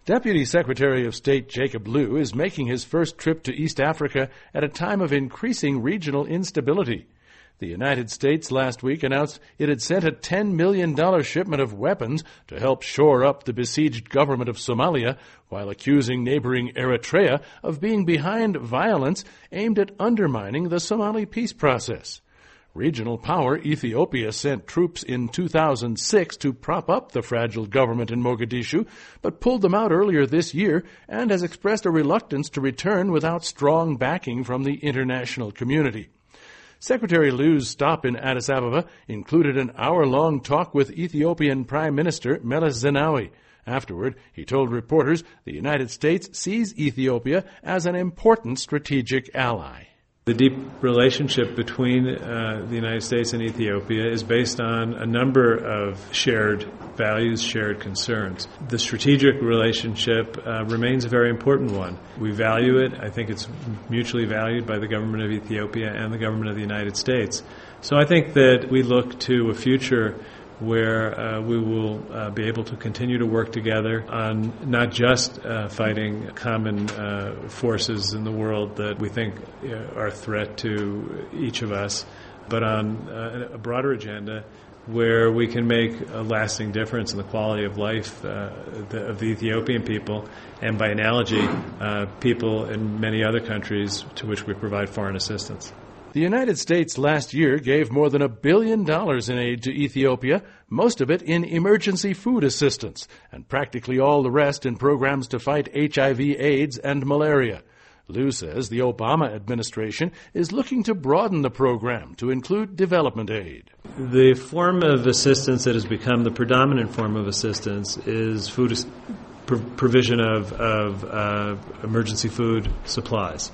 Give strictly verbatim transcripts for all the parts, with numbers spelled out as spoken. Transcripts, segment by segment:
Deputy Secretary of State Jacob Lew is making his first trip to East Africa at a time of increasing regional instability. The United States last week announced it had sent a ten million dollars shipment of weapons to help shore up the besieged government of Somalia, while accusing neighboring Eritrea of being behind violence aimed at undermining the Somali peace process. Regional power Ethiopia sent troops in two thousand six to prop up the fragile government in Mogadishu, but pulled them out earlier this year and has expressed a reluctance to return without strong backing from the international community. Secretary Lew's stop in Addis Ababa included an hour-long talk with Ethiopian Prime Minister Meles Zenawi. Afterward, he told reporters the United States sees Ethiopia as an important strategic ally. The deep relationship between uh, the United States and Ethiopia is based on a number of shared values, shared concerns. The strategic relationship uh, remains a very important one. We value it. I think it's mutually valued by the government of Ethiopia and the government of the United States. So I think that we look to a future where uh, we will uh, be able to continue to work together on not just uh, fighting common uh, forces in the world that we think uh, are a threat to each of us, but on uh, a broader agenda where we can make a lasting difference in the quality of life uh, the, of the Ethiopian people, and by analogy, uh, people in many other countries to which we provide foreign assistance. The United States last year gave more than a billion dollars in aid to Ethiopia, most of it in emergency food assistance, and practically all the rest in programs to fight H I V AIDS and malaria. Lew says the Obama administration is looking to broaden the program to include development aid. The form of assistance that has become the predominant form of assistance is food as- provision of, of uh, emergency food supplies.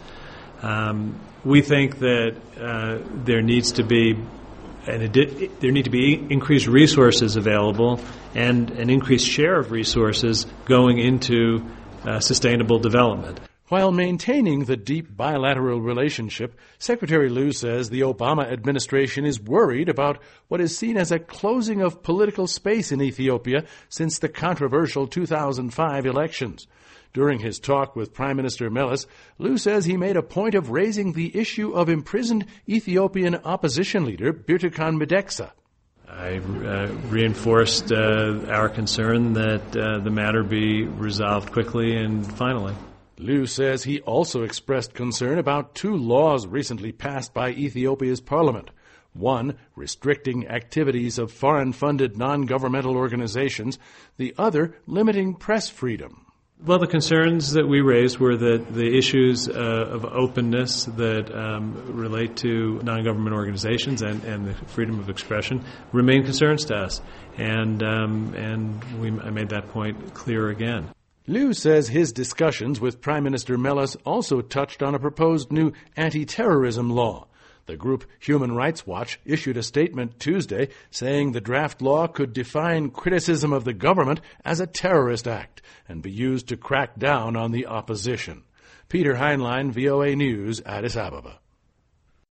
Um, we think that uh, there needs to be an adi- there need to be increased resources available and an increased share of resources going into uh, sustainable development. While maintaining the deep bilateral relationship, Secretary Lew says the Obama administration is worried about what is seen as a closing of political space in Ethiopia since the controversial two thousand five elections. During his talk with Prime Minister Meles, Lew says he made a point of raising the issue of imprisoned Ethiopian opposition leader Birtukan Mideksa. I uh, reinforced uh, our concern that uh, the matter be resolved quickly and finally. Lew says he also expressed concern about two laws recently passed by Ethiopia's parliament. One, restricting activities of foreign-funded non-governmental organizations. The other, limiting press freedom. Well, the concerns that we raised were that the issues uh, of openness that um, relate to non-government organizations and, and the freedom of expression remain concerns to us. And, um, and we, I made that point clear again. Lew says his discussions with Prime Minister Meles also touched on a proposed new anti-terrorism law. The group Human Rights Watch issued a statement Tuesday saying the draft law could define criticism of the government as a terrorist act and be used to crack down on the opposition. Peter Heinlein, V O A News, Addis Ababa.